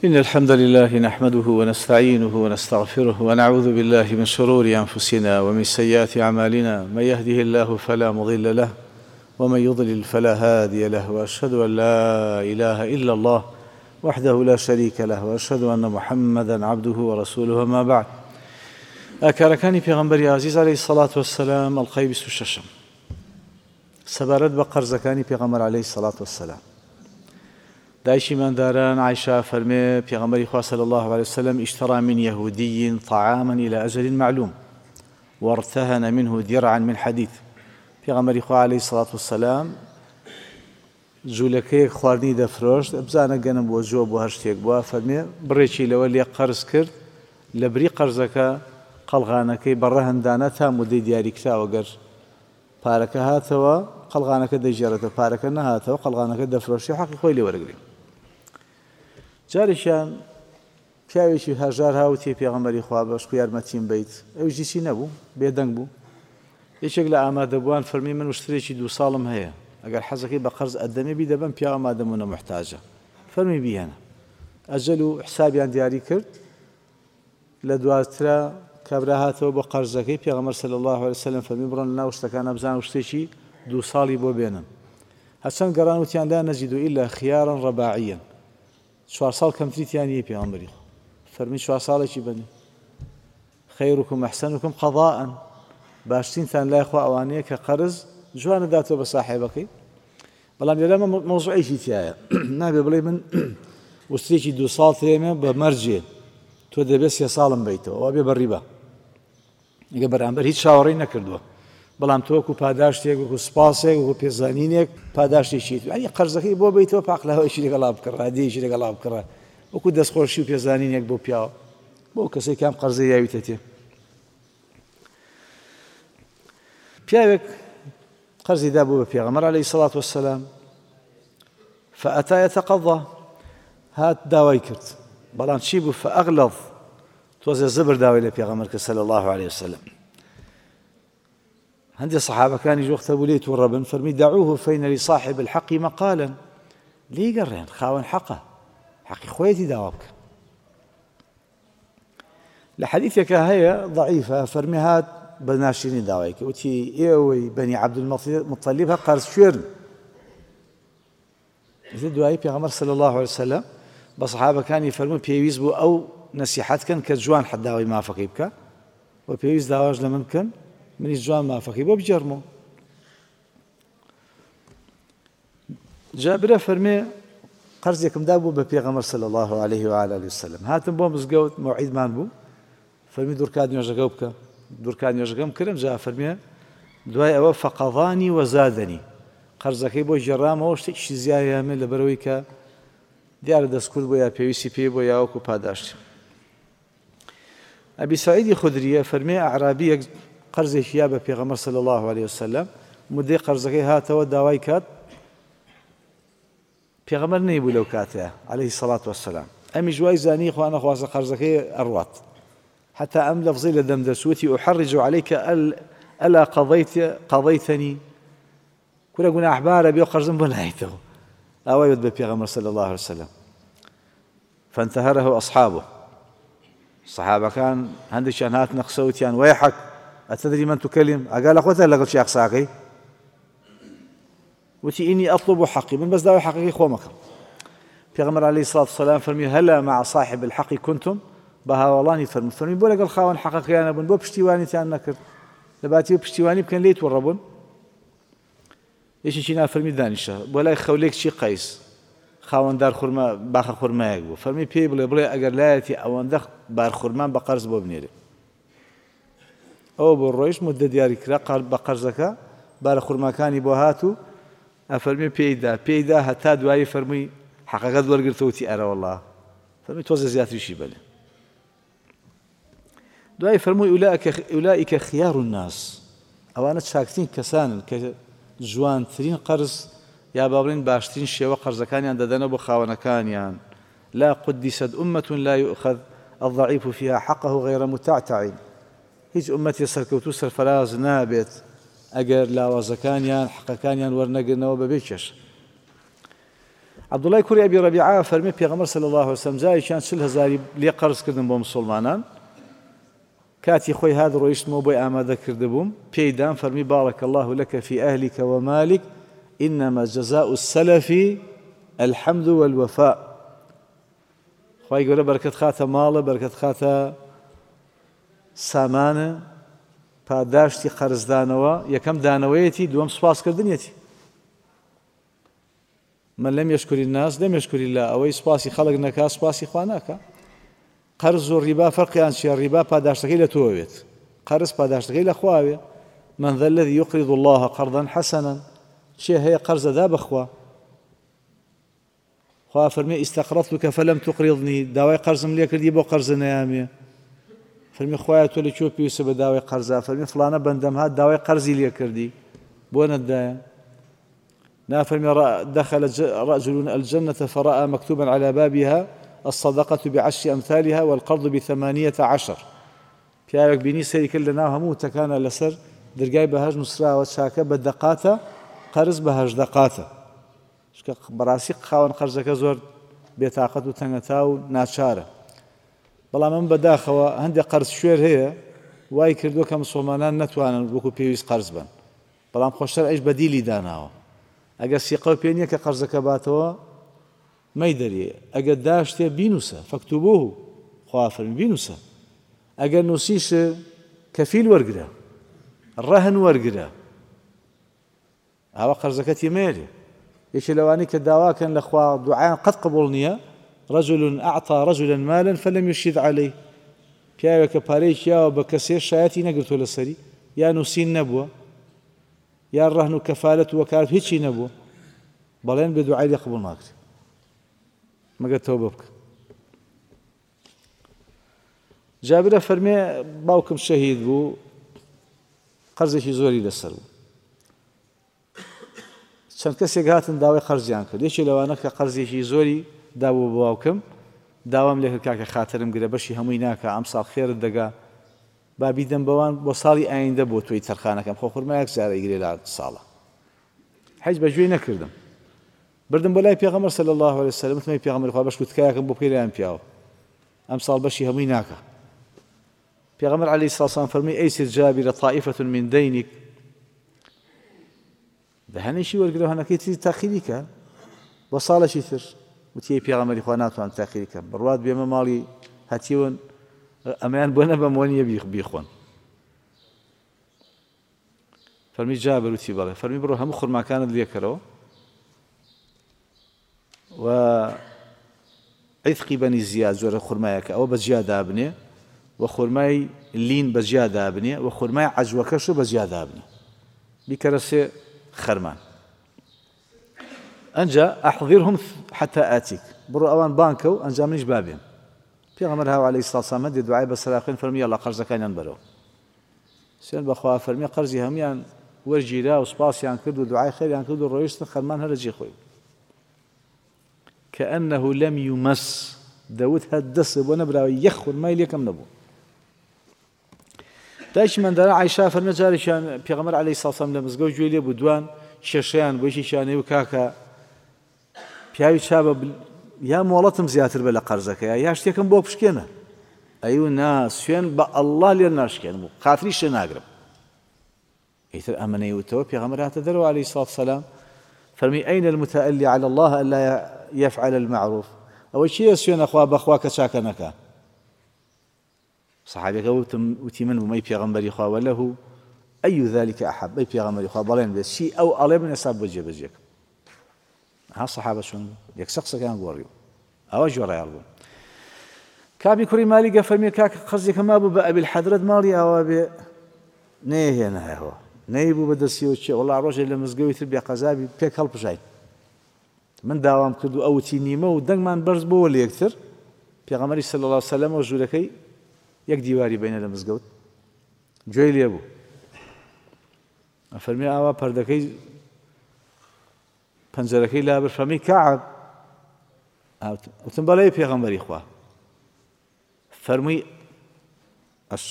إن الحمد لله نحمده ونستعينه ونستغفره ونعوذ بالله من شرور أنفسنا ومن سيئات أعمالنا من يهده الله فلا مضل له ومن يضلل فلا هادي له وأشهد أن لا إله إلا الله وحده لا شريك له وأشهد أن محمدا عبده ورسوله ما بعد أكاركاني پیغمبری عزیز عليه الصلاة والسلام الخيب الششم سبارت بقرزكاني پیغمبر عليه الصلاة والسلام دايشي من داران عائشة فرمي پیغمبر خواه صلى الله عليه وسلم اشترى من يهودي طعاما إلى أجل معلوم وارتهن منه درعا من حديث پیغمبر خواه عليه الصلاة والسلام جولەکەیەک خواردنی دەفرۆشت بزانە گەنم بۆ جۆ بۆ هەر شتێک بووە فەرمێ بڕێکی لەوە لێ قەرز کرد لە بری قەرزەکە قەڵغانەکەی بەڕە هەندانە تا مودەی دیاریکراوە گەر پارەکە هاتەوە قەڵغانەکە دەیژێڕێتەوە پارەکە نەهاتەوە قەڵغانەکە دەفرۆشی حەقی خۆی لێ وەرەگرێ جارێکیان پیاوێکی هەژار هاوتی پێغەمبەری خوا بەشکو یارمەتیم بیت ئەویشی چی نەبوو بێدەنگ بوو یەکێک لە ئامادەبووان فەرمی من وشترێکی 2 ساڵم هەیە ئەگەر حەزەکەی بە قەرز ئەدەمێ بی دەبم پیاوە مادەمونە محتاجە فەرمی بیهێنە ئەجەل و حسابیان دیاری کرد لە دواترا کابرا هاتەوە بۆ قەرزەکەی پێغەمبەر صلی الله علیه وسلم فەرمی بڕۆن لەناو شتەکانە بزانن شتێکی 2 ساڵی بۆ بێنن هەچەند گەڕان وتیان لا نەجید إلا خيارا رباعيا 4 ساڵ کەمتریتیان نییە پێغەمبەری فەرمی 4 ساڵێکی بنی خەیرکم ئەحسەنکم قەضاء باشترینتان لای خوا ئەوانەیە کە قەرز جوانە داتەوە بە ساحێبەکەی بەڵام لێرە مەوزوعێکی تایە نابێ بڵێ من وستێکی 2 ساڵ تێمە بە مەرجێ تۆ دەبێت 3 ساڵم بیتەوە ئەوە بێ بەڕیبە ئەگە بەرامبەر هیچ چاوەڕێی نەکردووە بەڵام تۆ وەکو پاداشتێک وەکو سپاسێک وەکو پێزانینێک پاداشتێکی ئەنی قەرزەکەی بۆ بیتەوە پاقلەوەیشی لەگەڵا بکڕا دێیشی لەگەڵا بکڕا وەکو دەستخۆشی و پێزانینێک بۆ پیاوە بۆ کەسێک کام قەرزەی یاویتە تێ پیاوێک قرزي دابو بيغمر عليه الصلاة والسلام فأتى يتقضى هات داوي كرت بلان شيبو فأغلظ توزي الزبر داوي لبيغمر صلى الله عليه وسلم عندي صحابة كان يجوا اختبوا ليت والربن فرمي دعوه فإن لصاحب الحق مقالا لي قرين خاون حقه حقي خويتي داوبك لحديثك هي ضعيفة فرمي هات بناشرين داويك وتي إيوي بني عبد المطلب قرز شيرن زيد دواي بيغمر صلى الله عليه وسلم بصحابة كان يفرمون بيويز بو أو نصيحات كان كجوان حد داوي ما فقيبك وبيويز داواج لممكن من الجوان ما فقيبه بجرمه جابر فرمي قرزكم دابو ببيغمر صلى الله عليه وعلى آله وسلم هاتم بو مزقوت موعد مان بو فرمي دور كاد يوجقوبك دوورکان نوێژەکەم کردم جا فەرمیێ دوای ئەوە فەقەضانی وەزادەنی قەرزەکەی بۆ ژێڕامەوە شتێکی زیایامێ لەبەرەوەی کە دیارە دەستکورد بۆ یا پێویستی پێ بۆ یاوەکو پاداشتی ئەبی سەعیدی خودریە فەرمێ ئەعرابیەک قەرزێکی یا بە پێغەمبەر صلی الله عليه وسلم مودەی قەرزەکەی هاتەوە داوای کات پێغەمبەر نەیبوو لەو کاتەیە عليه الصلاة والسلام ئەمیش وای زانی خوا نەخوازە قەرزەکەی ئەڕوات حتى أم لفظي لدم دسوتي أحرج عليك ألا قضيتني كل قلنا أحبار أبي قرزم بنايته أو يد بيغمر صلى الله عليه وسلم فانتهره أصحابه الصحابة كان عندي شانات نقصوتي يعني ويحك أتدري من تكلم قال أخوتها لقد شيء أقصاكي وتي إني أطلب حقي من بس داوي حقي خومك بيغمر عليه الصلاة والسلام فرمي هلا مع صاحب الحق كنتم بەهاوەڵانی فەرمی بۆ لەگەڵ خاوەن حەقەکەیانە بوون بۆ پشتیوانیتیان نەکرد لەباتی پشتیوانی بکەن لێت وەڕەبوون یەکێکی نافەرمی دانیشە بۆ لای خەولێکچی قەیس خاوەندار خورما باخە خورمایەک بوو فەرمی پێی بڵێ ئەگەر لایەتی ئەوەندە بارخورمان بە قەرز بۆ بنێرێ ئەوە بۆ ڕۆیشت مودە دیاریکرا بە قەرزەکە بارە خورماکانی بۆ هات و ئەفەرمی پێیدا هەتا دوایی فەرمووی حەقەکەت وەرگرتەوتی ئەرە وەڵڵا فەرمی تۆزە زیاتریشی بەلێ دعاء فرموا أولئك خيار الناس أو أنا تشاكتين كسان كجوان ترين قرز يا بابلين باشتين شيء وقرز كان ينددنا بخاونا كان يعني لا قدست أمة لا يؤخذ الضعيف فيها حقه غير متعتع هيج أمتي سركوتو سرفراز نابت أجر لا وزكانيان حق كانيان ورنقنا وببيكش عەبدوڵای کوڕی ئەبی ڕەبیعە فەرمێ پێغەمبەر صلی الله علیه وسلم جارێکیان 40,000 لێ قەرز کردن بۆ مسلمانان کاتی خۆی هات ڕۆیشتمەوە بۆی ئامادە کرده بووم پێی دام فەرمی بارەکە الله لەکە فی ئەهلیکە ومالیک إنما جزاء السلف الحمد والوفاء خوای گەورە بەرەکەت خاتە ماڵە بەرەکەت خاتە سامانە پاداشتی قەرزدانەوە یەکەم دانەوەیەتی دووەم سوپاسکردنیەتی من لم يشكر الناس لم يشكر الله ئەوەی سوپاسی خەڵک نەکا سوپاسی خوا ناکە قەرز و ڕیبا فەرقیان چییە ڕیبا پاداشتەکەی لە تۆوێت قەرز پاداشتەکەی لە خواوێ من ذا الذي يقرض الله قرضا حسنا چێ هەیە قەرزەدا بەخوا خوا فەرمێ استقرضتك فلم تقرضني داوای قەرزم لێ کردی بۆ قەرز نەیامێ فەرمی خوایە تۆ لە کوێ پێویستە بە داوای قەرزا فەرمی فڵانە بەندەم هات داوای قەرزی لێ کردی بۆ نەتدایە نافرمي دخل رجل الجنة فرأى مكتوبا على بابها الصدقة بعشر أمثالها والقرض ب18 پیاوێک بینی سەیری کرد لە ناو هەموو تەکانە لەسەر دەرگای بەهەژ نووسراوە چاکە بە دەقاتە قەرز بە 8 دەقاتە چکە بەڕاستی خاوەن قەرزەکە زۆر بێتاقەت و تەنگەتا و ناچارە بەڵام ئەم بەداخەوە هەندێک قەرز شوێر هەیە وای کردووە کە مسلمانان نەتوانن وەکو پێویست قەرز بن بەڵام خۆشتر ئەیش بەدیلی داناوە ئەگەر سیقە پێ نییە کە قەرزەکە باتەوە مەی دەریێ ئەگەر داشتێ بینوسە فەکتوبوه خوا فەرمی بینوسە ئەگەر نووسیش کەفیل وەرگرە ڕەهن وەرگرە ئەوە قەرزەکەتی مێرێ یەکێ لەوانەی کە داواکەن لە خوا دوعایان قەت قبوڵ نییە رجل أعطى رجلا مالا فلم يشهد عليه پیاوێکە پارەیەکی یاوە بە کەسێ شایەتی نەگرتۆ لەسەری یا نووسین نەبووە یا ڕەهن و کەفالەت و وەکالەت هیچی نەبووە بەڵێن بێ دوعای لێ قبوڵ ناکرێت مەگەر تەوبە بکە جابرە فەرمێ باوکم شەهید بوو قەرزێکی زۆری لەسەر بوو چەند کەسێک هاتن داوای قەرزیان کرد یەکێ لەوانە کە قەرزێکی زۆری دابوو بە باوکم داوام لێ کرد کاکە خاترم گرە بەشی هەمووی ناکە ئەم ساڵ خێرت دەگا با بیدەم بەوان بۆ ساڵی ئایندە بۆ تۆی تەرخانەکەم خۆ خورمایەک جارە ئیگرێ لە ساڵە حەج بەگوێی نەکردم بردم بۆ لای پێغەمبەر صلی الله علیه وسلم وتمەی پێغەمبەری خوا بەش کوتکایەکەم بۆ بکەی لایەن پیاوە ئەم ساڵ بەشی هەمووی ناکە پێغەمبەر عەلەیهی سڵاو وسلام فەرمووی ئەیسر جابر طائفة من دینک دەهەنێکی وەرگرە هەنەکەی تری تاخیری کە بۆ ساڵێکی تر وتی پێغەمبەری خوا ناتوانم تاخیری کەم بڕوات بێمە ماڵی هەتیون ئەمەیان بۆ نەبەمەوە نییە بیخۆن فەرمی جابر وتی بەڵێ فەرمی بڕۆ هەموو خورماکانت لێکەرەوە و عیثقی بەنی زیاد زۆرە خورمایەکە ئەوە بەجیا دابنێ و خورمای لین بەجیا دابنێ و خورمای عەجوەکەش بەجیا دابنێ بیکەرە سێ خەرمان ئەنجا ئەحضیرهم حتى ئاتیک بڕۆ ئەوان بانکە و ئەنجا منیش بابێن پێغەمبەر هاو عەلەیهی سڵاو وسلام دێ دوعای بەسەرا خوێن فەرمی ئەڵڵا قەرزەکانیان بەرەوە سوێن بەخوا فەرمی قەرزی هەمویان وەرگیرا و سوپاسیان کرد و دوعای خەیریان کرد و ڕۆیشتن خەرمان هەر لە جێ خۆی كأنه لم يمس داود هەدەسە بۆ نەبراوە یەک خورمای لێکم نەبوو دایکی منداڵە عایشا فەرمێ جارێکیان پێغەمبەر عەلەیهی سڵاو وسلام لە مزگەوت گوێی لێ بوو دوان کێشەیان بۆیشی شانەی و کاکە پیاوی چابە یا مۆڵەتم زیاتر بە لە قەرزەکە یا شتێکم بۆ پشکێنە ئەیوە نا سوێن بە ئەڵڵا لێ ناشکێن بوو خاتری شێ ناگرم ئیتر ئەمەنەی وتەوە پێغەمبەر هاتە دەرەوە عەلەیهی سڵاو وسلام فەرمی ئەینە المتەئەلی عەلە الله ئەلا يفعل المعروف ئەوە چییە سوێنە خوا بەخوا کە چاکە نەکا سەحابەکە وتی من بوومەی پێغەمبەری خوا وەلەهو ئەی ذلك ئەحەب ئەی پێغەمبەری خوا بەڵێن بێت چی ئەو ئەڵێ من ئێستا بۆ جێبەجێکم ها سەحابە چۆن یەکسە قسەکەیان گۆڕی ئەوە جۆڕایاڵ بوو کابی کوڕی مالیکە فەرمی کاکە قەرزێکە مابوو بە ئەبیل حەدرەت ماڵی ئەوە بێ نەیهێنایەوە نەیبوو بەدەستیەوە چێ وەڵا ڕۆژێ لە مزگەوی تر بێقەزابی پێک هەڵبژاین من داوام کرد و ئەوتی نیمە و دەنگمان بەرز بۆوە لە یەکتر پێغەمبەری صلی الله علیه وسلم و ژوورەکەی یەک دیواری بینە لە مزگەوت گوێی لێ بوو فەرمی ئاوا پەردەکەی پەنجەرەکەی لابر فەرمی کەعب وتم بەڵێ پێغەمبەری خوا فەرمووی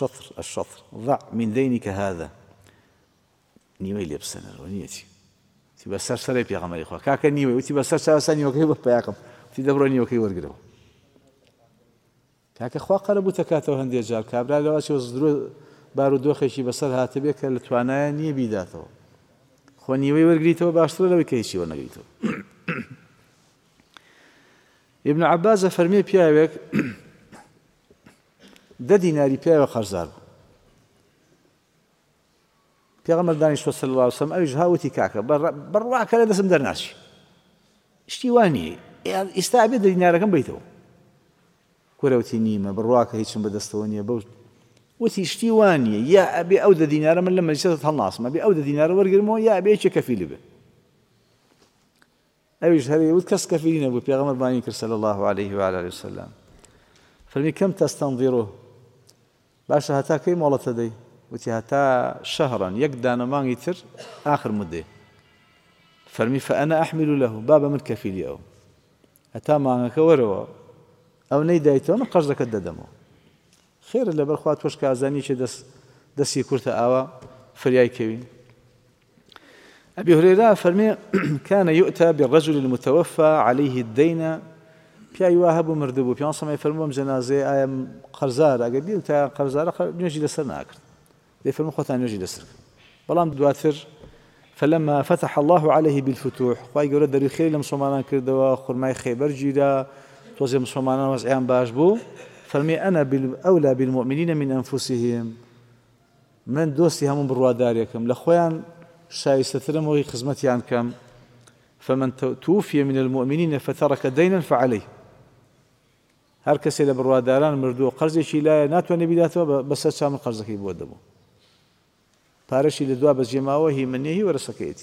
الشطر ضع من دينك هذا نیوەی لێ بسەنەرەوە نیەتی وتی بەسەر سەرەی پێغەمبەری خوا کاکە نیوەی وتی بەسەر چاوەستا نیوەکەی بۆ پیاکەم وتی دەبڕۆ نیوەکەی وەرگرەوە کاکە خوا قەرە بوو تەکاتەوە هەندێک جار کابرا لەواشەوە درۆ بارودۆخێکی بەسەر هاتەبێ کە لە توانایە نییە بیداتەوە خۆ نیوەی وەرگریتەوە باشترە لەوەی کە هیچی وەرنەگریتەوە ابن عباس فەرمێ پیاوێک 10 دیناری پیاوە قەرزار بوو پێغەمبەر دانیشتۆ صلی الله علیه وسلم ئەویش هاوتی کاکە بڕواکە لە دەستم دەرناچی شتی وانی ئێستا ئەبێ 10 دینارەکەم بیتەوە کورەوتی نیمە بڕواکە هیچم بەدەستەوە نییە بەو وتی شتی وانیە یا ئەبێ ئەو 10 دینارە من لە مەجلیسەت هەڵناسم ئەبێ ئەو 10 دینارە وەرگرمەوە یا ئەبێ یەکێک کەفیلی بێ ئەویش هەرێ وت کەس کەفیلی نەبوو پێغەمبەر بانی کرد صلی الله عليه و آله وسلم فەرمی کەم تەستەنظیرۆ باشە هەتا کەی مۆڵەتە دەی وتی هەتا شەهران یەک دانەمانگی تر ئاخر مدێ فەرمی فەئەنە ئەحمیل له بابە من کەفیلی ئەو هەتا مانگەکە وەرەوە ئەو نەیدایتەوە من قەرزەکەت دەدەمەوە خێرە لەبەر خوا تۆش کە ئازانی چێ دەستی کورتە ئاوا فریای کەوی أبي هريرة فرمي كان يؤتى بالرجل المتوفى عليه الدين پیاوی وا هەبوو مردبوو پیان سەمای فەرمووەم جەنازەی ئایا قەرزارە ئەگەر بیر تا قەرزارە نوێژی لەسەر ناکرد دەی فەرموو خۆتان نوێژی لەسەر بەڵام دواتر فلما فتح الله عليه بالفتوح خوای گەورە دەروی خێری لە مسلمانان کردەوە خورمای خەیبەر گیرا تۆزێ مسلمانان وەزعیان باش بوو فەرمی ئەنا ئەولا بالمؤمنین من أنفسهم من دۆستی هەموو بڕوادارێکم لە خۆیان شایستەترم وەی خزمەتیان کەم فمن توفي من المؤمنين فترك دينا فعليه هەر کەسێ لە بڕواداران مردووە قەرزێکی لایە ناتوانێ بیداتەوە بەسەر چاومە قەرزەکەی بۆ دەبوو پارەشی لە دوا بەجێماوە هی منێ هی وەرەسەکەیەتی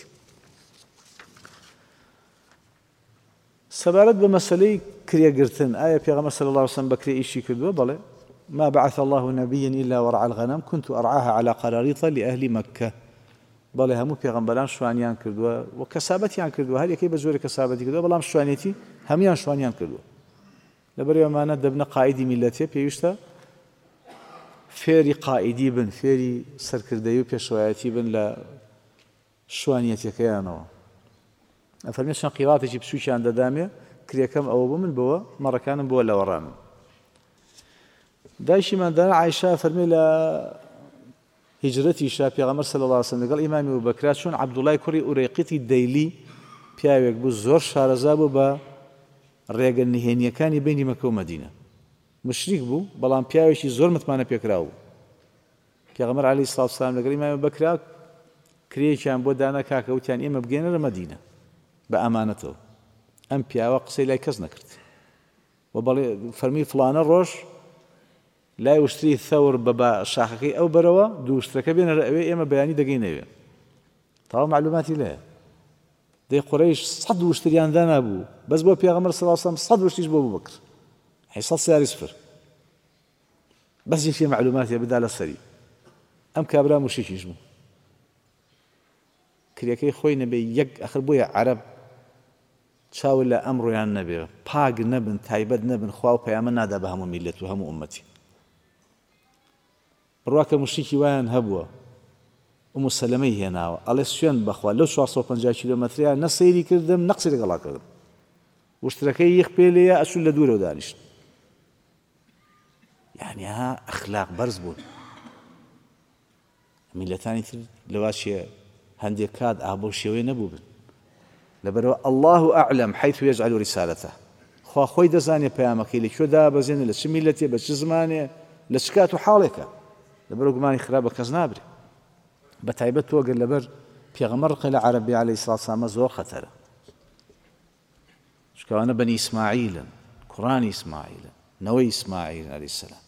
سەبارەت بە مەسەلەی کرێگرتن ئایا پێغەمبەر صلی الله عليه وسلم بە کرێ ئیشی کردووە بەڵێ ما بعث الله نبيا إلا ورعى الغنم كنت أرعاها على قراريط لأهل مكة بەڵێ هەموو پێغەمبەران شوانیان کردووە و کەسابەتیان کردووە هەر یەکەی بە زۆری کەسابەتی کردووە بەڵام شوانێتی هەمویان شوانیان کردووە لەبەرەوەمانە دەبنە قائیدی میلەتێ پێویستە فێری قائیدی بن فێری سەرکردەیی و پێشەوایەتی بن لە شوانیەتەکەیانەوە ئەفەرمێ چەند قیراتێکی بچووکیان دەدامێ کرێکەم ئەوە بوو من بەوە مەڕەکانم بۆ لەوەڕانم دایشی مادانە عایشا فەرمێ لە هجرەتی شا پێغەمبەر صلی الله علیه وسلم لەگەڵ ئیمامی ئەبوبەکر چۆن عەبدوڵای کوڕی ئورەیقیتی دەیلی پیاوێک بوو زۆر شارەزا بوو بە ڕێگە نهێنیەکانی بینی مەکە و مەدینە مشریک بوو بەڵام پیاوێکی زۆر متمانە پێکرا بوو پێغەمبەر عەلەیهی سڵاوات وسەلام لەگەڵ ئیمامی ئەبوبەکر کرێکیان بۆ دانا کاکە وتیان ئێمە بگەێنەرە مەدینە بە ئەمانەتەوە ئەم پیاوە قسەی لای کەس نەکرد و بەڵێ فەرمی فڵانە ڕۆژ لای وشتری ثەور بە شاخەکەی ئەو بەرەوە دوو وشترەکە بێنەرە ئەوێ ئێمە بەیانی دەگەینەوێ تەواو معلوماتی لێیە دەی قوڕەیش 100 وشتریان دانابوو بەس بۆ پێغەمبەر صلی الله علیه وسلم 100 وشتیش بۆ بوو بکر 100 سیاری سفر بەس یەکێ معلوماتی بدا لەسەری ئەم کابرا موشێکیش بوو کرێکەی خۆی نەبێ یەک ئەخر بۆیە عەرەب چاو لە ئەمڕۆیان نەبێ پاک نەبن تایبەت نەبن خوا و پەیامە نادا بە هەموو میلەت و هەموو ئومەتی بڕواکە مشریکی وایان هەبووە ئومو سەلەمەی هێناوە ئەڵێ سوێن بەخوا لەو 450 کیلۆمەتریان نە سەیری کردم نە قسەی لەگەڵا کردم وشترەکەی یەخ پێ لێیە ئەچوو لە دوورەوە دانیشت یعنی ها ئەخلاق بەرز بوون میلەتانی تر لەواشیە هەندێک کات ئابۆ شێوەیە نەبوو بن لەبەرەوە الله أعلم حيث يجعل رسالته خوا خۆی دەزانێ پەیامەکەی لەکوێ دابەزێنێ لە چ میلەتێ بە چ زمانێ لە چ کات و حاڵێکە لەبەرەوە گومانی خراپ بە کەس نابرێ بە تایبەت تۆ گەر لەبەر پێغەمبەر ڕقی لە عەرەبی عەلەیهی سڵات وسەلام زۆر خەتەرە چکەوانە بەنی ئیسماعیلن کوڕانی ئیسماعیلن نەوەی ئیسماعیل عەلەیهی سەلام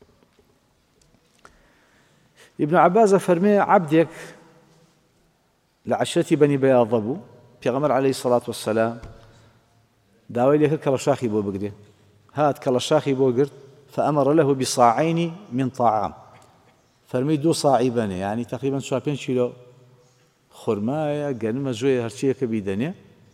ابن عباس فەرمێ عەبدێک لە عەشرەتی بەنی بەیاضە بوو پێغەمبەر عەلەیهی سەڵات وەسەلام داوای لێ کرد کەڵەشاخی بۆ بگرێ هات کەڵەشاخی بۆ گرت فأمر له بصاعين من طعام فەرمی 2 ساعی بەنێ یعنی تقریبا 4-5 کیلۆ خورمایە گەنمە جوێیە هەرچیەکە بیدەنێ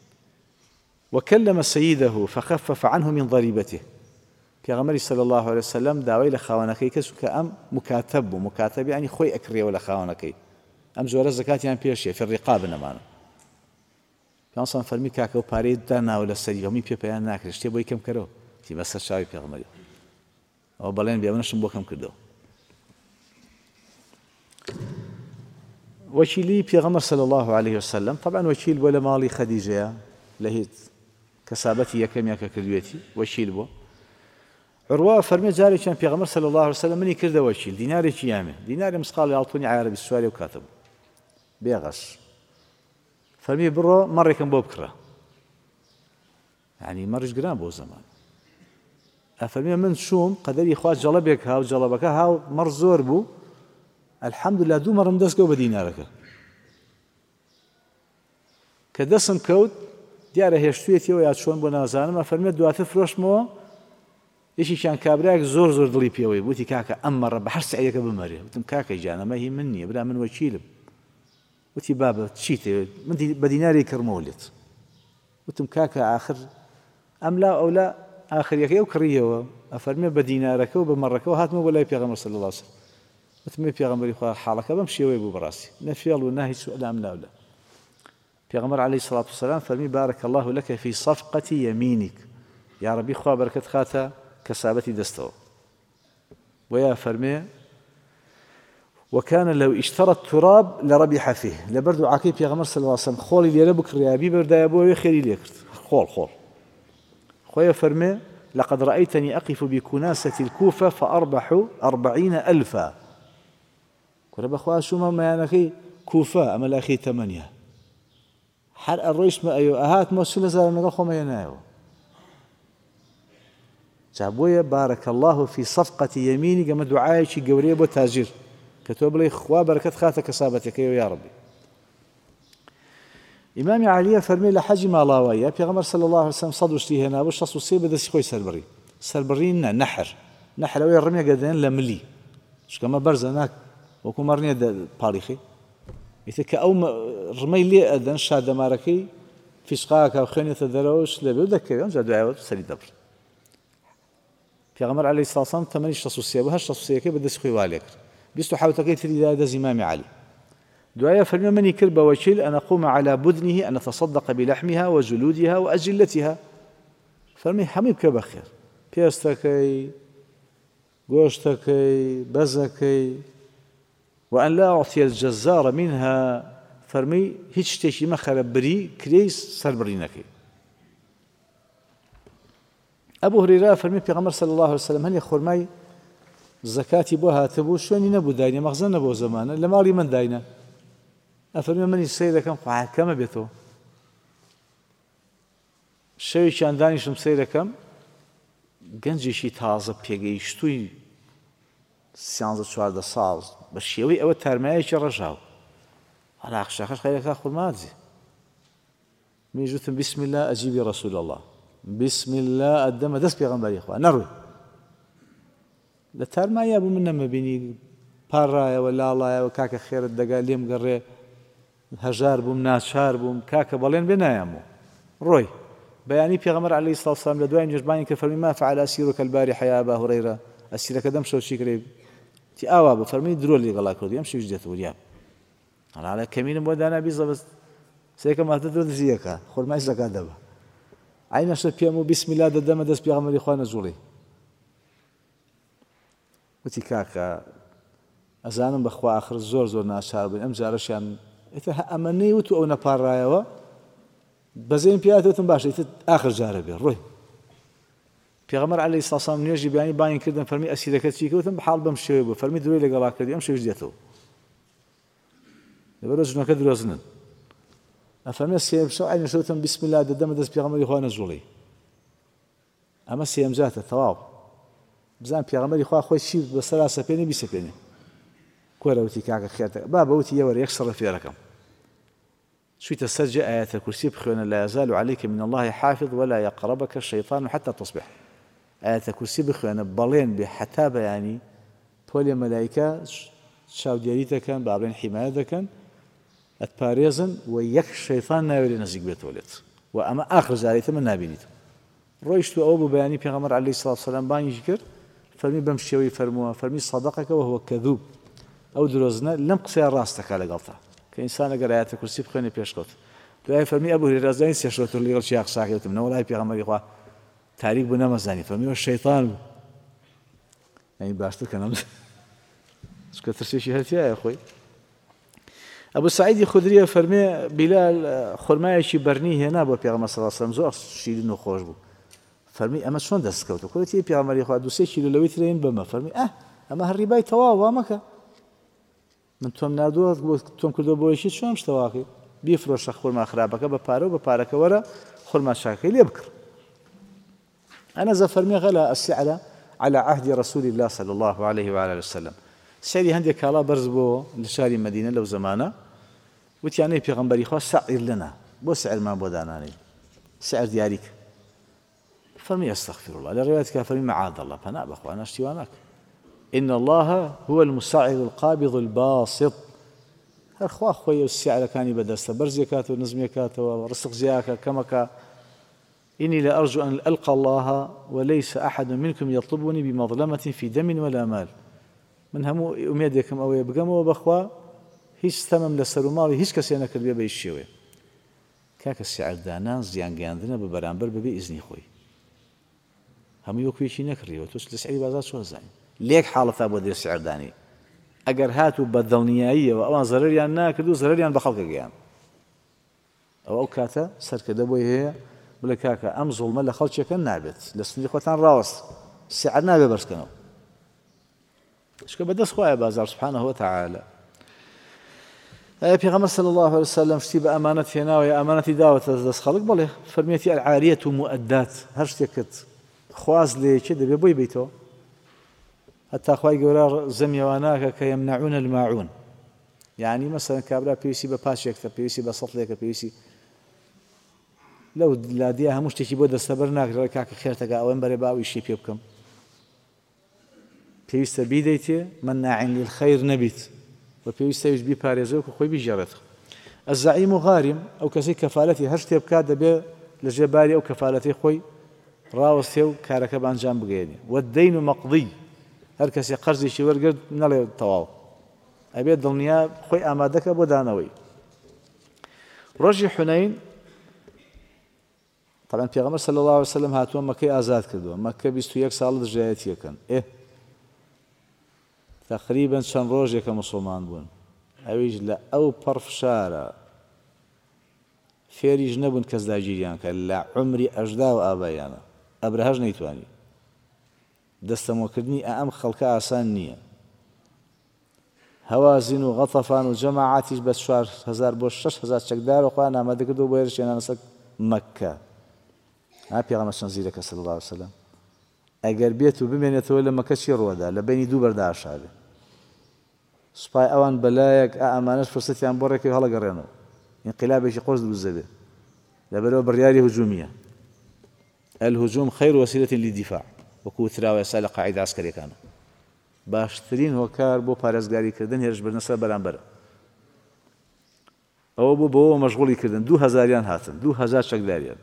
وكلم سيده فخفف عنه من ضريبته پێغەمبەری صلی الله عليه وسلم داوای لە خاوەنەکەی کەس کە ئەم مکاتب بوو مکاتب یعنی خۆی ئەکرێەوە لە خاوەنەکەی ئەم جۆرە زەکاتیان پێشیە فی الرقاب نەمانە پێغەمبەر فەرمی کاکە و پارەی داناوە لە سەری هەمووی پێ پەیان ناکرێت شتێ بۆی کەم کەرەوە تی بەسەر چاوی پێغەمبەر ئەوە بەڵێن بێ منشم بۆ کەم کردەوە. وەکیلی پێغەمبەر صلی الله عليه وسلم طبعا وەکیل بۆ لە ماڵی خەدیجەیە لە هیچ کەسابەتی یەکەمیان کە کردوێتی وەکیل بۆ. عروە فەرمێ جارێکیان پێغەمبەر صلی الله عليه وسلم منی کردە وەکیل دینارێکی یامێ دیناری مسقاڵی ئاڵتوونی عارەبی سواری و کاتەبوو بێغەش فەرمی بڕۆ مەڕێکم بۆ بکڕە یعنی مەڕیش گران بۆ زەمان ئەفەرمێ من چووم قەدەری خوا جەڵەبێک هاو جەڵەبەکە هاو مەڕ زۆر بوو الحەمدوللا دوو مەڕم دەستکەوت بە دینارەکە کە دەستم کەوت دیارە هێشتوێتیەوە یا چۆن بۆ نازانم ئەفەرمێ دواتر فرۆشتمەوە یەکێکیان کابراایەک زۆر زۆر دڵی پێوەی وتی کاکە ئەم مەڕە بە هەر سەعیدەکە بمەرێ وتم کاکەی جان ئەمە هی من نییە برا من وەکیلم وتی بابە چیتێ من بە دیناری کڕمەوە لێت وتم کاکە ئاخر ئەم لا ئەو لا ئاخریەکەی ئەو کڕیەوە ئەفەرمێ بە دینارەکە و بە مەڕەکەەوە هاتمەوە بۆ لای پێغەمبەر صلی الله عليه وسلم وتم پێغەمبەری خوا حاڵەکە بەم شێوەیە بوو بەڕاستی نەفێڵ و ناهیچ ئەلام لاولە پێغەمبەر عەلەیهی سەڵات وسەلام فەرمی بارەکە الله لەکە فی صەفقەتی یەمینیک یا ڕەبی خوا بەرەکەت خاتە کەسابەتی دەستەوە ويا فەرمێ وكان لو اشترى التراب لربح فيه لبردو عاقب پێغەمبەر صلی الله عليه وسلم خۆڵی لێرە بکڕیابی بەردایە بۆ خێری لێ کرد خۆڵ خۆیە فەرمێ لقد رأيتني أقف بكناسة الكوفة فأربح 40,000 كورە بەخوا شومە مەیانەکەی کوفە ئەمە لاخی تەمەنیە هەر ئەڕۆیشتمە ئەیۆ ئەهاتمە 40,000 لەگەڵ خۆمە هێنایەوە جابۆیە بارەکە الله في صفقة يميني گەمە دوعایەکی گەورەیە بۆ تاجر کە تۆ بڵێ خوا بەرەکەت خاتە کەسابەتەکەیەوە یا ڕەبی. ئیمامی عەلیە فەرمێ لە حەجی ماڵاواییە پێغەمبەر صلی الله عليه وسلم 100 شتی هێنابوو 63 بەدەستی خۆی سەربڕی نە نەحرەوەی ڕمێگە دەێن لە ملی چکەمە بەرزە ناک وەکو مەڕنیە پاڵیخی ئیتر کە ئەو ڕمەی لێ ئەدەن شادەمارەکەی فیشقاکە و خوێنێتە دەرەوەش لەبێ و دەکەوێن جا دوایەوە سەری دەبڕ. پێغەمبەر عەلەیهی سەڵات وسەلام تەمەنی 63 بوو هەر 63 بەدەستی خۆی وا لێ کرد 27ەکەی تریدا دەست ئیمامی عەلی دوایە فەرمێ منی کرد بە وەکیل أن أقوم على بدنه أن أتصدق بلحمها وجلودها وأجلتها فەرمی هەمووی بکە بەخێر پێستەکەی گۆشتەکەی بەزەکەی وأن لا أعطي الجزار منها فەرمی هیچ شتێکی مەخەرە بری کرێی سەربڕینەکەی. ئەبوو هورەیرە فەرمی پێغەمبەر صلی الله عليه وسلم هەنێ خۆرمای زەکاتی بۆ هاتبوو شوێنی نەبوو داینێ مەخزن نەبوو زەمانە لە ماڵی من داینە ئەفەرمێ منی سەیر دەکەم کەمە بێتەوە شەوێکیان دانیشتم سەیر دەکەم گەنجێکی تازە پێگەیشتووی 13-14 ساڵ بە شێوەی ئەوە تارمایەکی ڕەژاو هەلاقشەکەش خەیرەکە خورمازی میژوتم بسم الله ئەجیبی رسول الله بسم الله ئەدەمە دەست پێغەمبەری خوا نەڕووی لە تارمایە بوو من نەمەبینی پاڕایەوە لاڵایەوە کاکە خێرت دەگا لێم گەڕێ هەژار بووم ناچار بووم کاکە بەڵێن بێ نایەمەوە ڕۆی بەیانی پێغەمبەر عەلەیهی سەڵات وسەلام لە دوای نوێژبانی کە فەرمی ما فعل أسيرك البارحة يا أبا هريرة ئەسیرەکە دەم شەو چی کرێ تی ئاوا بوو فەرمی درۆ لێگەڵا کردی ئەم شەویش دێتەوە دیام هەڵا کەمینم بۆ دانابی زەبەست سێکەم هاتە درۆ دزیەکە خۆرمای زەکات دەبە عینەشە پێم و بسم الله دەدەمە دەست پێغەمبەری خوا نەجوڵی وتی کاکە ئەزانم بەخوا ئاخر زۆر ناچار بووین ئەم جارەشیان ئیتر ئەمە نەیوت و ئەو نەپاڕایەوە بەزەیم پیاتێتم باشە ئیتر ئاخر جارە بێ ڕۆی پێغەمبەر عەلەیهی سەڵات وسەلام نوێژی بیانی بانگی کردن فەرمی ئەسیرەکەت چی کەوتم بەحاڵ بەم شێوەیە بوو فەرمی درۆی لەگەڵا کردی ئەم شەویش دێتەوە لەبەرەوە ژنەکە درۆزنن ئەفەرمێ سێم شەو عینەشە وتم بسم الله دەدەمە دەست پێغەمبەری خوا نەجوڵی ئەمە سێم جاتە تەواو بزان پێغەمبەری خوا خۆی چی بەسەرا سەپێنێ بیسەپێنێ کۆرە وتی کاکە خێرتەکە با بەوتی ئێوەرە یەک سەڕە فێرەکەم شويت السجة آيات الكرسي بخيونا لا يزال عليك من الله حافظ ولا يقربك الشيطان حتى تصبح آيات الكرسي بخيونا بلين بحتابة يعني بولي ملائكة شاو دياريتا كان بابلين حماية كان اتباريزن ويك الشيطان ناولي نزيق بيتولد وأما آخر زاريتا من نابينيت رويشتو أوبو بياني بيغمر عليه الصلاة والسلام باني جكر فرمي بمشيوي فرموها فرمي صدقك وهو كذوب أو دروزنا لم قصي راستك على قلطة كإنسان أقر آيات الكرسي بخيني بيشكوت دوای فەرمی ئەبوو هورێرە زانی سێشەوتر لەگەڵ چیا قساکەوتم نەوەلای پێغەمبەری خوا تاریک بوو نەمەزانی فەرمیوە شەیطان بوو یعنی باشتر کە نەمزانی چکە ترسێکی هەرتیایە خۆی ئەبوو سەعیدی خودریە فەرمێ بیلال خورمایەکی بەرنی هێنا بۆ پێغەمبەر صلی الله علیه وسلم زۆر شیرین و خۆش بوو فەرمی ئەمە چۆن دەستکەوتە کوڵەتی پێغەمبەری خوا 2-3 کیلۆ لەوەی ترێن بەمە فەرمی ئەمە هەر ڕیبای تەواو وا مەکە من تۆم نردووە تۆم کردو بۆیشی چۆن شتەواقی بیفرۆشە خورما خراپەکە بە پارە و بە پارەکە وەرە خورما شاکەی لێ بکڕ أنا زفرمي غلا السعر على عهد رسول الله صلى الله عليه وعلى وسلم سعري هندي كالا برزبو لشاري مدينة لو زمانة وتياني بيغمبري خوا سعر لنا بو سعر ما بوداناني سعر دياريك فرمي استغفر الله لرواية كافرين معاذ الله فانا بأخوانا اشتواناك إن الله هو المسعر القابض الباسط أخوة خويا السعر كان بدست برزيكاته ونزميكاته ورزق زياكا كمكا إني لأرجو أن ألقى الله وليس أحد منكم يطلبني بمظلمة في دم ولا مال من همو أميدكم أو يبقموا وبخوا هيش ثمم لسر مالي هيش كسينا كربية بيشيوه كاك السعر دانان زيان قياندنا ببرامبر بإذن خوي همو يوكويشي نكري وتوس لسعري بازار شو هزاين ليك حالة أبو دير السعر داني أجر هاتوا بالظلنيائية وأوان ضرريان ناكدو ضرريان بخلق قيام أو كاتا سركدبوي هي بلا كاكا أم ظلمة لخلشك النابت لسني خوتان راوس السعر نابي برسكنو شكو بدس خوايا بازار سبحانه وتعالى پیغمبر صلى الله عليه وسلم شتي بأمانتي هنا ويا أمانتي دعوة دس خلق بله فرميتي العارية مؤدات هرشتكت خواز لي كده بيبوي بيتو حتى خواي جورار زميواناك كيمنعون الماعون يعني مثلا كابلا بيسي بباشيك بيسي بسطليك بيسي لو لا ديها مش تشي بود استبرناك ركعك خيرتك او انبري باوي شي بيبكم بيست بيديتي مناع للخير نبيت وبيست يجبي باريزوك خوي بيجرت الزعيم غارم او كسي كفالتي هشتي بكاد به لجباري او كفالتي خوي راوسيو كارك بانجام بغيني والدين مقضي هر كسي قرضي شي ورقد نلا تواو ابي الدنيا خوي امادك ابو دانوي رجي حنين طبعا پیغمبر صلى الله عليه وسلم هاتوا مكة آزاد كردوا مكة 21 سال دجايتي كان تقريبا شن روجي كمسلمان بون اويج لا او برفشارة فيريج نبون كزداجيريان كان لا عمري اجدا وابايانا ابرهاج نيتواني دستمو كردني ام خلق آسان نية هوازن وغطفان وجماعاتي بس شوار 1000 بوش 6000 شكدار وقانا ما دكدو بويرش انا نسك مكة پیغمبر شنزیرەکە صلی الله عليه وسلم ئەگەر بێت و بمێنێتەوە لە مەکە چی ڕوەدا لە بینی دوو بەرداشابێ سوپای ئەوان بەلایەک ئەمانەش فرسەتیان بۆ ڕێکەوە هەڵەگەڕێنەوە انقلابێکی قۆز دروست دەبێت لەبەرەوە بڕیاری هجوومیە الهجوم خير وسيلة للدفاع وەکو وتراوە ئێستا لە قاعیدە عسکەریەکانە باشترین هۆکار بۆ پارێزگاریکردن هێرشبردنە سەر بەرامبەرە ئەوە بۆ بەوە مەشغوڵی کردن 2000 هاتن 2000 شەکداریان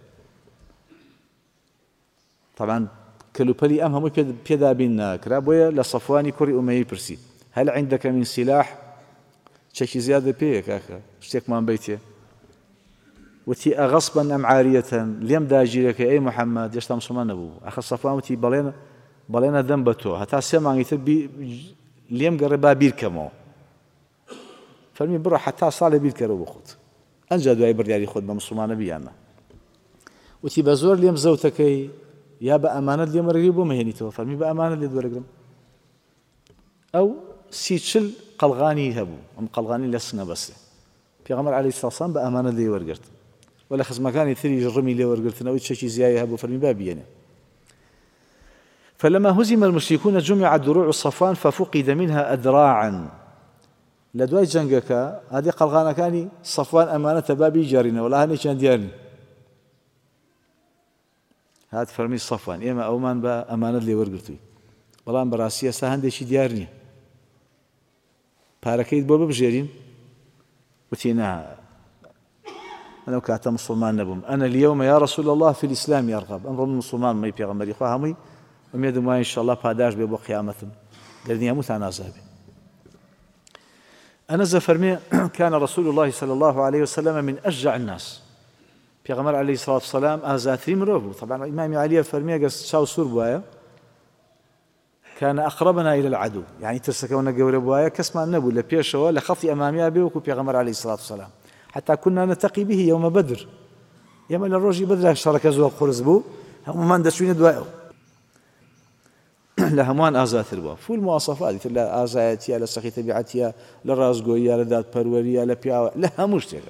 طبعا كلوبلي أم هم بيدا بين كرابويا لصفواني كوري أمي برسي هل عندك من سلاح شيء زيادة بيك أخا اشتيك من بيتي وتي أغصبا أم عارية ليم داجيرك أي محمد يشتا مسلمان أبو أخا صفوان وتي بلينا ذنبتو حتى سمع يتبي ليم قربا بيركمو فرمي برا حتى صالح بيركرو بخوت أنجا دعي بريالي خود بمسلمان بيانا وتي بزور ليم زوتكي يا بأمانة اللي مرقبوا ما هني تو فرمي بأمانة اللي دورقهم أو سيتشل قلغاني هبو أم قلغاني لسنا بس في غمر عليه الصلاة والسلام بأمانة اللي ورقرت ولا خز مكان يثري الرمي اللي ورقرت نويت شيء زياي هبو فرمي بابينا فلما هزم المشركون جمع دروع الصفوان ففقد منها أذراعا لدواي جنگك هذه قلغانة كاني صفوان أمانة بابي جارنا ولا هني كان ديارني هات فرمي صفوان إما أومان با أمانة اللي ورقرتوي والله براسية سهندي شي ديارني باركيد بوبا بجيرين وتينا أنا وكاتا مسلمان نبوم أنا اليوم يا رسول الله في الإسلام يرغب أمر من مسلمان ما يبي غمري خواهمي وميدو ما إن شاء الله باداش بيبو قيامتهم قالني أموت أنا زابي أنا زفرمي كان رسول الله صلى الله عليه وسلم من أشجع الناس پێغەمبەر عەلەیهی سەڵات وسەلام ئازاترین مرۆڤ بوو. طبعا ئیمامی عەلیە فەرمێ ئەگەر چاو سوور بووایە كان أقربنا إلى العدو، يعني ترسكونا جورب وياه كسمع النبو لبيش هو لخطي أمامي أبي وكو بيغمر عليه الصلاة والسلام، حتى كنا نتقي به يوم بدر، يوم الرجل بدر شارك زوا خرزبو هم من دشوين دواء لهمان آزات الباب فو المواصفات لا آزاتيا لا سخي تبعتيا لا رازقويا لا ذات بروريا لا بيا لها مشتغل.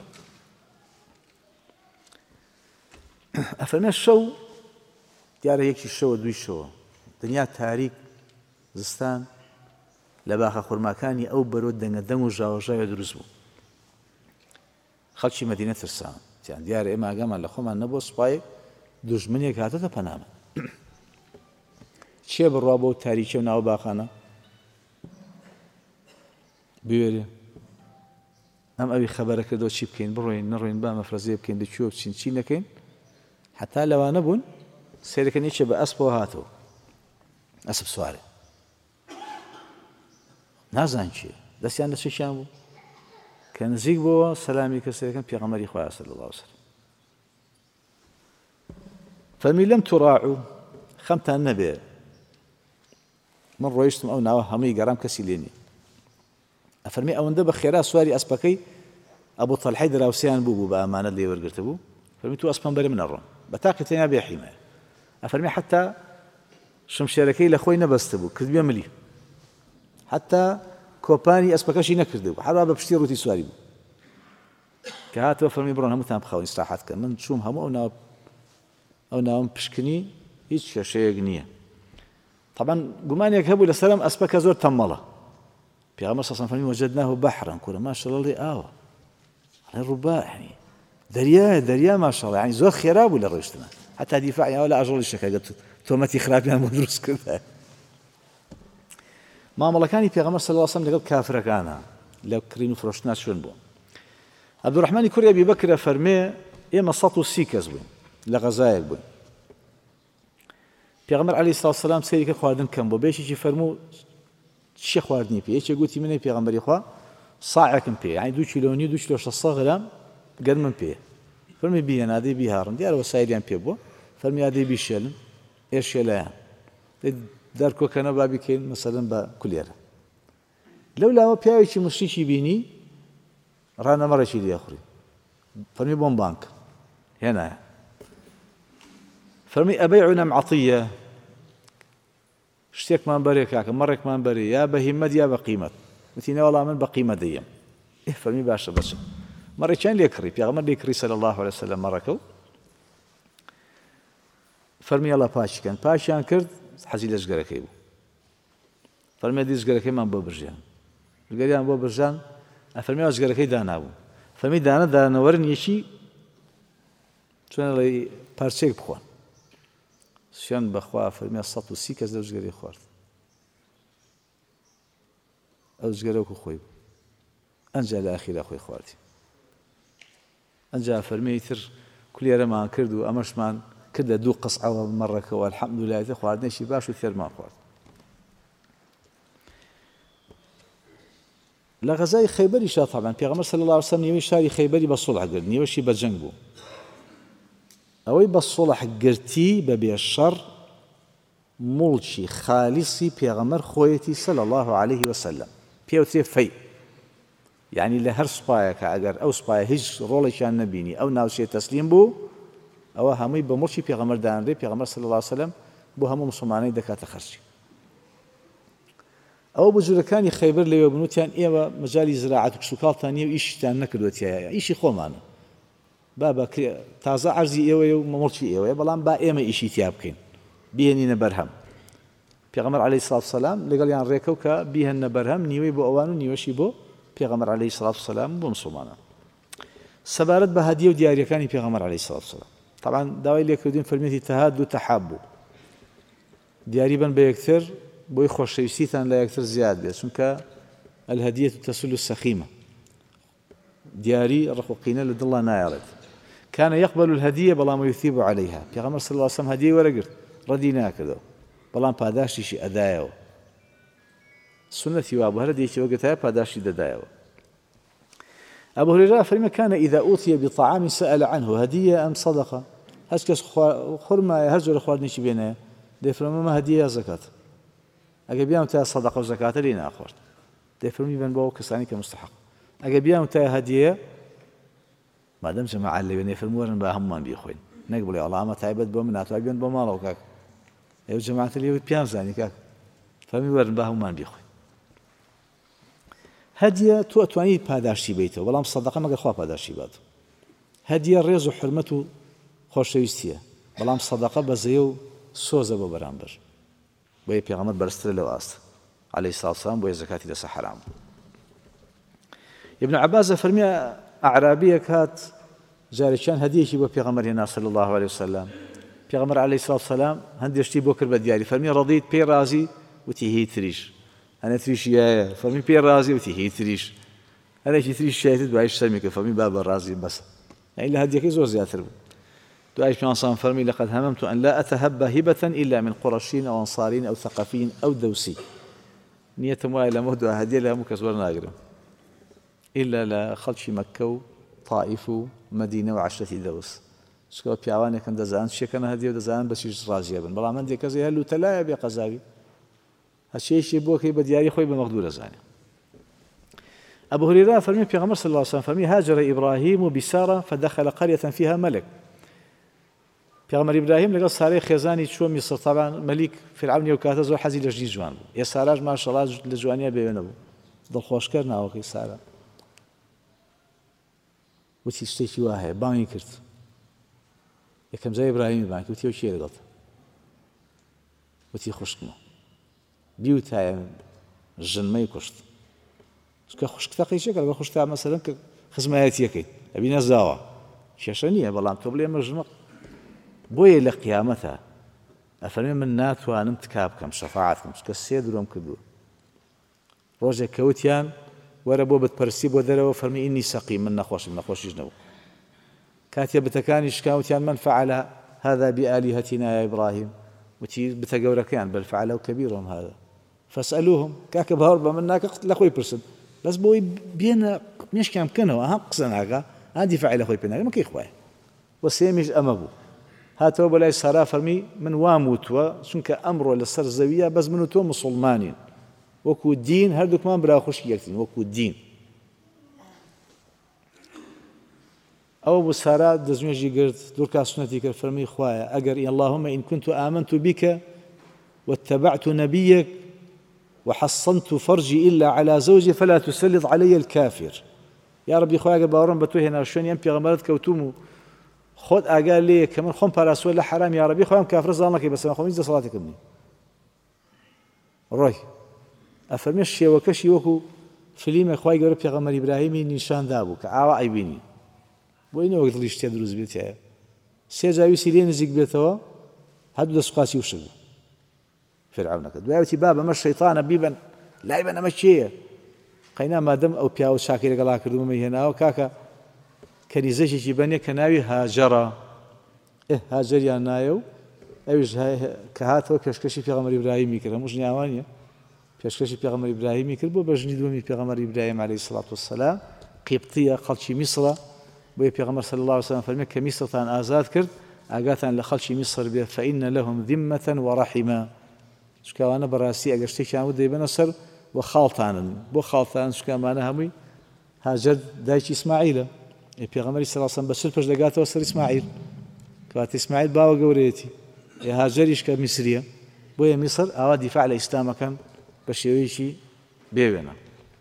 أفرمي الشو دیارە یەکی شەوە دوی شەوە دنیا تاریک زستان لە باخە خورماکانی ئەو بەرۆ دەنگە دەنگ و ژاوەژاوێ دروست بوو. خەڵکی مەدینە ترسان تیان دیارە ئێمە ئاگامان لە خۆمان نەبوو سوپای دوژمنێک هاتۆتە پەنامە. چێ بڕوا بۆ تاریکیە و ناو باخانە بوێرێ ئەم ئەوی خەبەرە کردەوە چی بکەین بڕۆین نەڕۆین با مەفرەزێ بکەین لەکوێ بچین چی نەکەین حتا لەوانە بوون سێرەکە نیچە بە ئەسپەوە هاتەوە ئەسپ سوارێ نازان چیە دەستیان لە چێکیان بوو کە نزیک بۆەوە سەلامی کەسێکەکەم پێغەمبەری خوا صلی الله علیه وسلم فەرمی لەم توڕاعوا خەمتان نەبێ من ڕۆیشتم ئەو ناوە هەمووی گەڕام کەسی لێ نییە. ئەفەرمی ئەوەندە بە خێرا سواری ئەسپەکەی ئەبوو تەلحەی دراوسیان بوو بە ئەمانەت لێ وەرگرتە بوو. فەرمی تو ئەسپەم بەرێ من ئەڕۆم بە تاقی تێنیا بێ حیمایە. ئەفەرمی حتا شمشێرەکەی لە خۆی نەبەستە بوو کردبێ ملی حتا کۆپانی ئەسپەکەشی نەکردە بوو حەوا بە پشتی ڕووتی سواری بوو کە هاتەوە فەرمی بڕۆن هەمووتان بخەون ئیستراحەت کە من چووم هەموو ئەو ناوم پشکنی هیچ کێشەیەک نییە. طبعا گومانێک هەبوو لەسەرم ئەسپەکە زۆر تەممەڵە. پێغەمبەر صلی الله علیه و سلم وجدناه بحرا کوڕە ماشەڵڵی ئاوە ڕووبا يعني دەریا ماشەڵڵ يعني زۆر خێرا بوو لە ڕۆیشتنە حتا دیفاعی ئەوە لە ئاژەڵی شەکەگە تۆمەتی خراپیان بۆ دروست کردە. مامەڵەکانی پێغەمبەر صلی الله علیه و سلم لەگەڵ کافرەکانە لە کڕین و فرۆشتنا چۆن بوون. عەبدوڕەحمانی کوڕی ئەبی بەکرە فەرمێ ئێمە 130 کەس بووین لە غەزایەک بووین. پێغەمبەر عەلەیهی سڵاو وسەلام سەیری کرد خواردن کەم بۆ بێشێکی فەرموو چی خواردنی پێ یەکێک گوتی منەی پێغەمبەری خوا ساعێکم پێ یعنی 2 کیلۆ و نیو 2 کیلۆ 600 غرام گەرمم پێ. فەرمی بیهێن ئادەی بیهاڕن دیارە وەسایلیان پێ بووە. فەرمی ئادەی بیشێلن ئێشێلایان دەرکۆکەنە با بیکەین مەسەلەن بە کولێرە. لەولاوە پیاوێکی مشریکی بینی ڕانەمەڕێکی لێخوڕی فەرمی بۆم بانک هێنایە. فەرمی ئەبەیعونە عەطیە شتێکمان بەرێ کاکە مەڕێکمان بەرێ یا بە هیممەت یا بە قیمەت. وتینە وەڵام من بە قیمەت دەیەم. فەرمی باشە بەچە مەڕێکیان لێ کڕی پێغەمبەر لێ کڕی صلی الله علیه وسلم مەڕەکە و فەرمی ئەڵا پاچیکەن پاشیان کرد حەزی لە ژگەرەکەی بوو. فەرمی دی ژگەرەکەیمان بۆ برژیان ژگەریان بۆ برژان ئەفەرمیەوە ژگەرەکەی دانابوو. فەرمی دانە دانەوەرن یەکی چۆنە لە پارچەیەک بخۆن سوێن بەخوا فەرمیە 130 کەس لەو ژگەرەی خوارد. ئەو ژگەرە وەکو خۆی بوو ئەنجا لە ئاخیرا خۆی خواردی. ئەنجا فەرمی تر کولێرەمان کرد و ئەمەشمان کرد لە 2 قسعەوە مەڕەکەوە الحەمدولایە خواردنێکی باش و تێرمان خوارد. لە غەزای خەیبەریشا طبعا پێغەمبەر صلی الله علیه و سلم نیوەی شاری خەیبەری بە سوڵح کرد نیوەشی بە جەنگ بوو. ئەوەی بە سوڵح گرتی بە بێشەڕ موڵکی خالیسی پێغەمبەر خۆیەتی صلی الله علیه و سلم پێوترێ فەی یعنی لە هەر سوپایەکە ئەگەر ئەو سوپایە هیچ ڕۆڵێکیان نەبینی ئەو ناوچێ تەسلیم بوو ئەوە هەمووی بە موڵکی پێغەمبەر دانرێ پێغەمبەر صلی الله علیه و سلم بۆ هەموو موسڵمانەی دەکاتە خەرجی. ئەوە بجوورەکانی خەیبەر لەوێ بنوتیان ئێوە مەجای زراعەت و کسوکاڵتان نییە و ئیشتان نەکردوەتیایە ئیشی خۆمانە با تازە عەرزی ئێوەیە و مەمڵکی ئێوەیە بەڵام با ئێمە ئیشی تیا بکەین بیهێنینە بەرهەم. پێغەمبەر عەلەیهی سڵات وسەلام لەگەڵیان ڕێکەوت کە بیهێننە بەرهەم نیوەی بۆ ئەوان و نیوەشی بۆ پێغەمبەر عەلەیهی سڵات وسەلام بۆ موسڵمانان. سەبارەت بە هەدیە و دیاریەکانی پێغەمبەر عەلەیهی سڵات وسەلام طبعا داوای لێکردوین فەرمێتی تەهاد و تەحابوو دیاری بن بە یەکتر بۆی خۆشەویستیتان لە یەکتر زیاد بێت چونکە الهەدیەة تەسول السەخیمە دیاری ڕقوقینە لە دڵە نایەڵێت. كان يقبل الهدية بەڵام ويثيب عليها پێغەمبەر صلی الله علیه و سلم هەدیەی وەرەگرت ڕەدی ناکردەوە بەڵام پاداشتیشی ئەدایەوە سنەتی وا بوو هەر هەدیەیەکی وەرگرتایە پاداشتی دەدایەوە. أبو هريرة فرمي كان إذا أوتي بطعام سأل عنه هدية أم صدقة هسكس خرما هرجر خواردنيش بينه دفرمي ما هدية زكاة أجابيهم تا صدقة وزكاة لينا أخوات دفرمي بن بو كساني كمستحق أجابيهم تا هدية ما دام جماعة اللي بين يفرمون بهم بيخوين نقبل يا الله ما تعبت بمن تعبين بماله وكاك يا جماعة اللي بيان زاني كاك فمي ورن بهم بيخوين هدية تواني باداشي بيته ولا مصدقة ما خوا باداشي بات هدية ريز وحرمته خوشويستية ولا مصدقة بزيو سوزة ببرامبر بوي پیغمبر برستر لو است عليه الصلاة والسلام بوي زكاة لسا حرام ابن عباس فرمي أعرابية كات جارشان هدية شي بو پیغمبرنا صلى الله عليه وسلم پیغمبر عليه الصلاة والسلام هندي اشتي بوكر بدياري فرمي رضيت بي رازي وتي هي تريش أنا تريش يا فرمي بي رازي وتي هي تريش أنا شي تريش شايت دعايش سميك فرمي باب الرازي بس يعني هدية كي زور زياتر دعايش من صام فرمي لقد هممت أن لا أتهب هبة إلا من قرشين أو أنصارين أو ثقفين أو دوسي نية موائلة مهدوة هدية لها مكسور ناقرم إلا لخلش مكة طائف مدينة وعشرة دوس شكو بيعواني كان دزان شكنا هدية ودزان بس يجز راجيا بن بلا من دي كزي هلو تلايا بيا قزاوي هالشيء شي بوكي بدياري خوي بمقدور زاني أبو هريرة فرمي پیغمبر صلى الله عليه وسلم فرمي هاجر إبراهيم بسارة فدخل قرية فيها ملك پیغمبر إبراهيم لقى ساري خزاني شو مصر طبعا ملك فرعون يوكاته زو حزي لجدي جوان يا ساراج ما شاء الله لجوانيا بينبو دڵ خۆشکەر ناوەکەی سارە وتی شتێکی وا هەیە بانگی کرد یەکەم جار ئیبراهیمی بانگ کرد وتی ئەو چییە لەگەڵتە وتی خوشکمە بیوتایە ژنمەی کوشت چکە خوشکتەقی چێکە لەگەڵ خوشتا مەسەلەن کە خزمەتیەکەیت ئەبی نەزاوە کێشە نییە بەڵام تۆ بڵێ ئەمە ژنە بۆیە لە قیامەتە ئەفەرمێ من ناتوانم تکا بکەم شەفاعەت بکەم چکە سێ درۆم کردووە ڕۆژێک کەوتیان وەرە بۆ بتپەرستی بۆ دەرەوە فەرمی ئینی سەقیم من نەخۆشم نەخۆشیش نەبوو کاتێ بتەکانی شکاوتیان من فعل هذا بآلهتنا يا إبراهيم وتي بتجوركان بل فعلوا كبيرهم هذا فاسألوهم كاك بهار بمن ناك لأخوي برسل بس بوي بينا مش كم كانوا أهم قصنا عندي فعل أخوي بينا ما كي إخوة وسيمج أمبو هاتوا بلا سارا فرمي من واموتوا شنك أمره للسر زوية بس منو تو مسلمانين وكو الدين هردوك ما برا خوش يكتين وكو الدين أو بسارة دزميجي قرت دوركا سنتي كالفرمي خوايا أقر اللهم إن كنت آمنت بك واتبعت نبيك وحصنت فرجي إلا على زوجي فلا تسلط علي الكافر يا ربي خوايا باورم بتوهنا شون ينبي غمرت كوتومو خود أقال لي كمان خم براسول لحرام يا ربي خوايا كافر زانك بس ما خميز صلاتك مني روي أفرمي الشيء وكشي وكو فيلم خوايا قرب يا غمر إبراهيمي نشان ذابو كعوا عيبيني بۆی نەوەک دڵی شتێ دروست بێتایە سێ جاویسی لێ نزیک بێتەوە هەردوو دەسوقاسی وشک بوو فرعونەکە دوایەتی با بەمە شەیطانە بیبەن لای بەن ئەمە چێیە قەینا مادەم ئەو پیاوە چاکەی لەگەڵا کردومەی هێناوە کاکە کەنیزەیەکی بەنێ کە ناوی هاجەڕە هاجەریان نایە و ئەویش کە هاتەوە پێشکەشی پێغەمبەر ئیبراهیمی کرد هەموو ژنیاوانیە پێشکەشی پێغەمبەر ئیبراهیمی کرد بۆ بەژنی دووەمی پێغەمبەر ئیبراهیم عەلەیهی سەڵات وەسەلام قیبتیە خەڵکی میسرە بۆیە پێغەمبەر صلی الله عليه وسلم فەرمێ کە میسرتان ئازاد کرد ئاگاتان لە خەڵکی میسر بێ فەئینە لەهم ذیممەة وەڕەحیمە چکاوانە بەڕاستی ئەگەر شتێکیان بوو دەیبەنە سەر بۆ خاڵتانن بۆ خاڵتان چکامانە هەمووی هاجەر دایکی ئیسماعیلە پێغەمبەری صلی الله عليه وسلم بەچل پێش دەگاتەوە سەر ئیسماعیل کەواتە ئیسماعیل باوە گەورەیەتی هاجەریش کە میسریە بۆیە میسر ئاوا دیفاع لە ئیسلامەکەن بە شێوەیەکی بێوێنە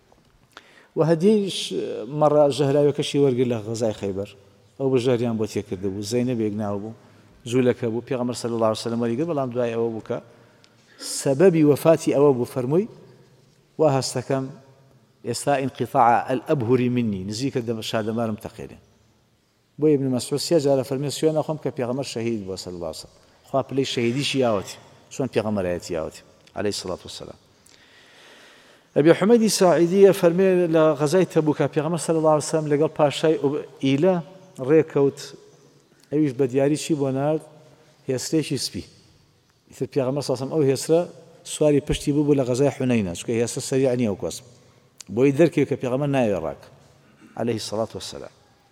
وهديش مرة جهلاوي كشي ورق له غزاي خيبر أو بجاريان بوتي كردبو زينب يقنعوا زولك أبو بيغمر صلى الله عليه وسلم ولي قبل عم دعاء أبوك سبب وفاتي أبو فرمي وهستكم يسا انقطاع الأبهر مني نزيك الدم الشهادة ما متقيلين بو ابن مسعود سيجا فرمي سيونا خم كبيغمر شهيد صلى الله عليه وسلم خواب لي شهيدي شياوتي شون بيغمر آياتي عليه الصلاة والسلام أبي حميد الساعدية فرمي لغزاي تبوك بيغمر صلى الله عليه وسلم لقال باشاي إلى ريكوت أيش بدياري شي بونارد هيسريشي سبي إذا بيغمر صلى الله عليه وسلم أو هيسرا سواري بشتي بوبو لغزاي حنينة شكو هيسرا سريعني أو كواسم بو يدركي كبيغمر نايو راك عليه الصلاة والسلام.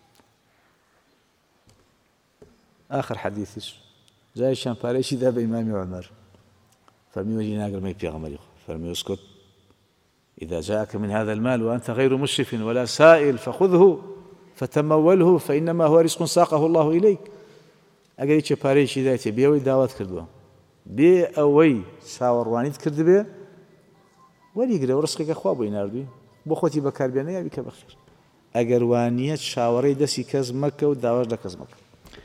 آخر حديثش جاي شامباريشي ذهب إمام عمر فرمي وجينا قرمي بيغمري فرمي اسكت إذا جاءك من هذا المال وأنت غير مشرف ولا سائل فخذه فتموله فإنما هو رزق ساقه الله إليك. ئەگەر هیچ پارەیەکی دایتێ بێەوەی داوات کردووە بێ ئەوەی چاوەڕوانیت کرد بێ وەریگرەوە ڕزقێکە خوا بۆی ناردووی بۆ خۆتی بەکاربێنە یا بیکە بەخێر. ئەگەر وانیەت شاوەڕێی دەستی کەس مەکە و داواش لە کەس مەکە.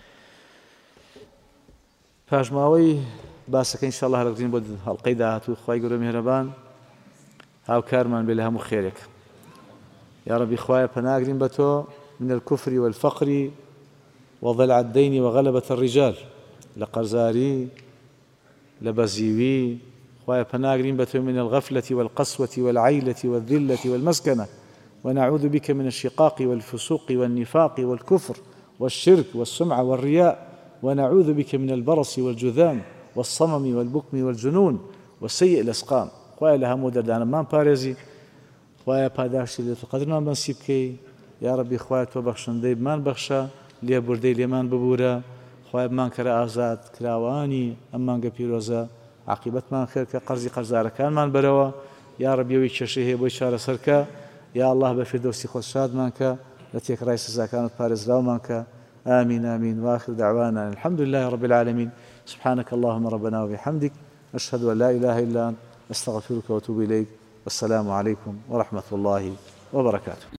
پاشماوەی باسەکە ئینشاءڵڵا هەڵەگرین بۆ هەڵقەی داهاتوو. خوای گەورە میهرەبان هاوکارمان بێ لە هەموو خێرێک. یا ربی خوایە پەناگرین بە تۆ من الكفر والفقر وضلع الدين وغلبة الرجال لقرزاري لبزيوي خويا پناگرين بتو من الغفلة والقسوة والعيلة والذلة والمسكنة ونعوذ بك من الشقاق والفسوق والنفاق والكفر والشرك والسمعة والرياء ونعوذ بك من البرص والجذام والصمم والبكم والجنون والسيء الأسقام. خويا لها مودر دانا مان باريزي خويا پاداشتی لێت قدر مان بنسیب بکەی یا ربی خويا تۆ بەخشندەی بمان بەخشە لێ بوردەی لێمان ببوورە خوای بمان کەرە ئازاد کراوانی ئەم مانگە پیرۆزە عاقبەتمان خێر کە قەرزی قەرزارەکانمان بەرەوە یا ربی ئەوەی کێشەی هەیە بۆی چارەسەرکە یا الله بە فردەوسی خۆت شادمان کە لە تێکڕای سزاکانت پارێزراومان کە آمين آمين وآخر دعوانا الحمد لله رب العالمين سبحانك اللهم ربنا وبحمدك أشهد أن لا إله إلا أنت أستغفرك وأتوب إليك والسلام عليكم ورحمة الله وبركاته.